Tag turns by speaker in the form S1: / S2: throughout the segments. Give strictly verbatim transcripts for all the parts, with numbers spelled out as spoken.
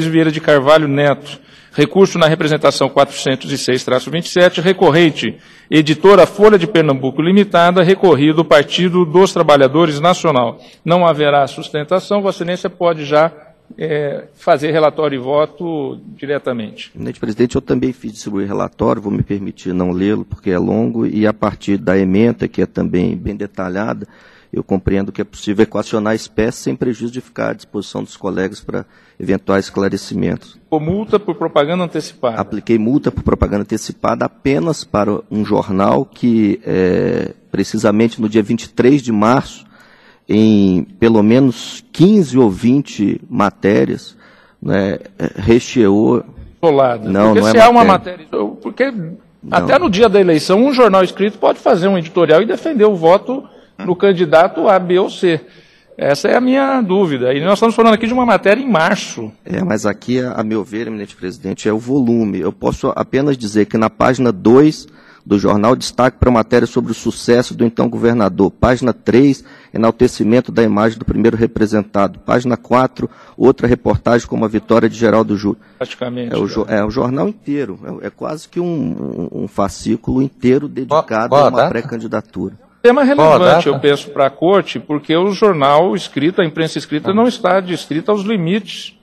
S1: Vieira de Carvalho Neto. Recurso na representação quatrocentos e seis traço vinte e sete, recorrente, editora Folha de Pernambuco Limitada, recorrido Partido dos Trabalhadores Nacional. Não haverá sustentação, Vossa Excelência pode já é, fazer relatório e voto diretamente.
S2: Eminente presidente, eu também fiz distribuir relatório, vou me permitir não lê-lo porque é longo, e a partir da ementa, que é também bem detalhada, eu compreendo que é possível equacionar a espécie sem prejuízo de ficar à disposição dos colegas para eventuais esclarecimentos.
S1: Com multa por propaganda antecipada.
S2: Apliquei multa por propaganda antecipada apenas para um jornal que, é, precisamente no dia vinte e três de março, em pelo menos quinze ou vinte matérias, né, recheou...
S1: Isolada.
S2: Não,
S1: porque
S2: não é
S1: se há uma
S2: matéria.
S1: matéria... Porque não. Até no dia da eleição, um jornal escrito pode fazer um editorial e defender o voto no candidato A, B ou C. Essa é a minha dúvida. E nós estamos falando aqui de uma matéria em março.
S2: É, mas aqui, a meu ver, eminente presidente, é o volume. Eu posso apenas dizer que na página dois do jornal, destaque para a matéria sobre o sucesso do então governador. Página três, enaltecimento da imagem do primeiro representado. Página quatro, outra reportagem como a vitória de Geraldo Júlio.
S1: Praticamente.
S2: É o, é o jornal inteiro. É, é quase que um, um fascículo inteiro dedicado
S3: Qual, qual
S2: a uma
S3: data?
S2: pré-candidatura.
S1: Tema relevante, eu penso, para a Corte, porque o jornal escrito, a imprensa escrita, não está adstrita aos limites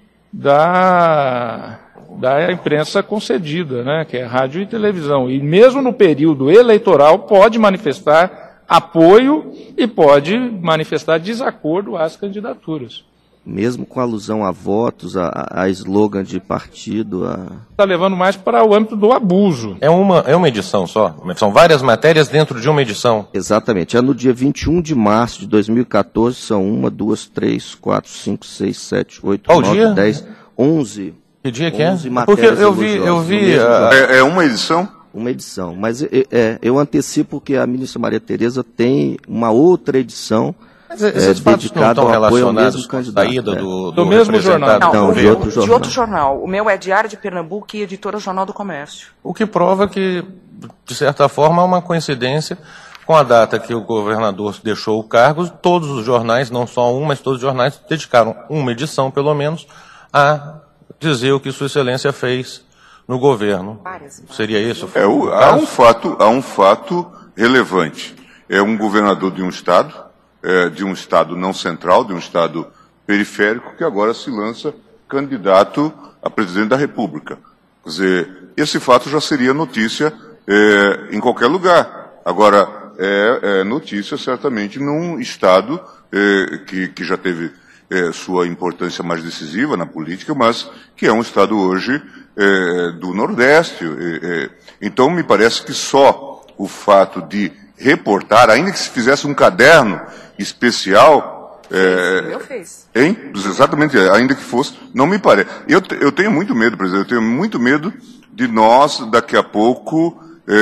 S1: da, da imprensa concedida, né, que é rádio e televisão. E mesmo no período eleitoral pode manifestar apoio e pode manifestar desacordo às candidaturas.
S2: Mesmo com alusão a votos, a, a slogan de partido. A...
S1: Está levando mais para o âmbito do abuso.
S3: É uma, é uma edição só? São várias matérias dentro de uma edição?
S2: Exatamente. É no dia vinte e um de março de dois mil e quatorze, são uma, duas, três, quatro, cinco, seis, sete, oito,
S3: Qual
S2: nove,
S3: dia?
S2: dez, onze.
S3: Que dia que é?
S2: onze
S3: Porque
S2: matérias
S3: eu vi, eu
S2: elogiosas
S3: vi...
S2: no mesmo
S3: a-
S2: jornal.
S4: É, é uma edição?
S2: Uma edição. Mas é, é, eu antecipo que a ministra Maria Tereza tem uma outra edição.
S3: Mas esses
S2: é,
S3: fatos não
S2: dedicado
S3: estão
S2: ao apoio ao
S3: relacionados
S2: mesmo
S3: com a
S2: candidato,
S3: saída
S2: é.
S3: do, do,
S1: Do mesmo
S3: representado?
S1: jornal.
S2: Não,
S5: o
S2: de
S5: meu-
S2: outro jornal.
S5: de outro jornal. O meu é Diário de Pernambuco e editora Jornal do Comércio.
S3: O que prova que, de certa forma, é uma coincidência com a data que o governador deixou o cargo. Todos os jornais, não só um, mas todos os jornais, dedicaram uma edição, pelo menos, a dizer o que Sua Excelência fez no governo.
S5: Várias.
S3: Seria isso?
S4: É, o- há um fato, há um fato relevante. É um governador de um estado, é, de um estado não central, de um estado periférico, que agora se lança candidato a presidente da República. Quer dizer, esse fato já seria notícia é, em qualquer lugar. Agora, é, é notícia certamente num estado é, que, que já teve é, sua importância mais decisiva na política, mas que é um estado hoje é, do Nordeste. É, é. Então, me parece que só o fato de reportar, ainda que se fizesse um caderno especial... É,
S5: O meu fez.
S4: Hein? Exatamente, ainda que fosse, não me parece. Eu, te- eu tenho muito medo, presidente, eu tenho muito medo de nós, daqui a pouco,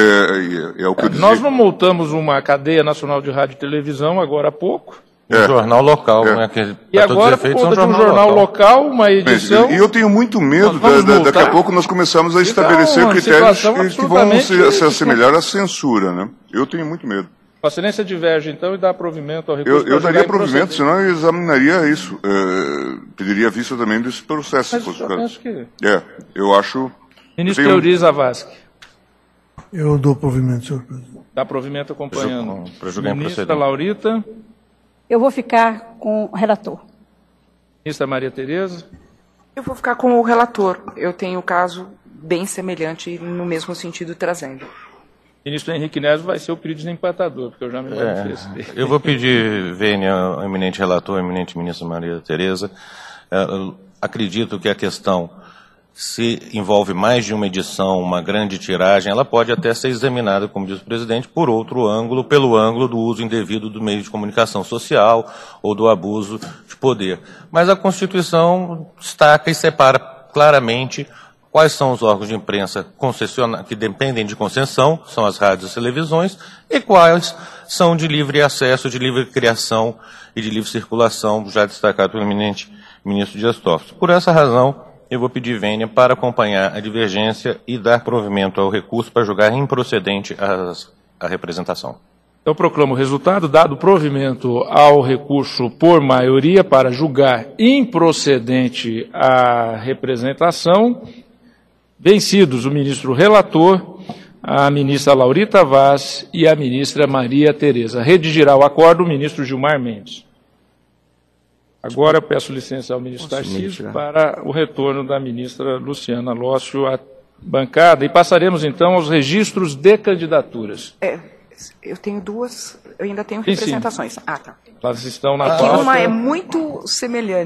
S4: é, é, é o que eu dizia.
S1: Nós não multamos uma cadeia nacional de rádio e televisão agora há pouco.
S3: Um
S4: É.
S3: jornal local,
S4: É.
S3: né? Que,
S1: E
S3: pra todos os
S1: agora, por
S3: efeitos, é
S1: conta de um jornal local, uma edição...
S4: E eu tenho muito medo,
S1: Nós vamos
S4: da- da- daqui a
S1: multar?
S4: pouco nós começamos a
S1: Isso é
S4: estabelecer
S1: uma
S4: critérios
S1: situação
S4: que, que vão se,
S1: absolutamente-
S4: se assemelhar à censura, né? Eu tenho muito medo.
S1: Vossa Excelência diverge, então, e dá provimento ao recurso.
S4: Eu, eu
S1: para
S4: daria
S1: julgar
S4: provimento,
S1: improcedente.
S4: senão eu examinaria isso. É, pediria vista também desse processo.
S1: Mas
S4: se fosse
S1: eu
S4: o caso.
S1: penso que...
S4: É, eu acho...
S1: Ministro
S4: eu tenho-
S1: Euriz Zavascki,
S6: Eu dou provimento, senhor presidente.
S1: dá provimento acompanhando.
S3: Para julgar
S1: Ministra
S3: improcedente.
S1: Laurita,
S7: Eu vou ficar com o relator.
S1: ministra Maria Tereza,
S5: Eu vou ficar com o relator. Eu tenho o caso bem semelhante no mesmo sentido trazendo.
S1: ministro Henrique Neves vai ser o período empatador, porque eu já me
S3: É,
S1: manifestei.
S3: eu vou pedir, vênia, ao eminente relator, ao eminente ministro Maria Tereza. É, eu acredito que a questão, se envolve mais de uma edição, uma grande tiragem, ela pode até ser examinada, como diz o presidente, por outro ângulo, pelo ângulo do uso indevido do meio de comunicação social ou do abuso de poder. Mas a Constituição destaca e separa claramente quais são os órgãos de imprensa concessiona- que dependem de concessão, são as rádios e televisões, e quais são de livre acesso, de livre criação e de livre circulação, já destacado pelo eminente ministro Dias Toffoli. Por essa razão, eu vou pedir vênia para acompanhar a divergência e dar provimento ao recurso para julgar improcedente as- a representação.
S1: Eu proclamo o resultado, dado provimento ao recurso por maioria para julgar improcedente a representação, vencidos o ministro relator, a ministra Laurita Vaz e a ministra Maria Tereza. Redigirá o acordo o ministro Gilmar Mendes. Agora eu peço licença ao ministro Tarcísio para o retorno da ministra Luciana Lócio à bancada e passaremos então aos registros de candidaturas.
S5: É, eu tenho duas, eu ainda tenho
S1: Sim, sim.
S5: representações. Ah, tá.
S1: Elas estão na
S5: É que
S1: pauta.
S5: uma é muito semelhante.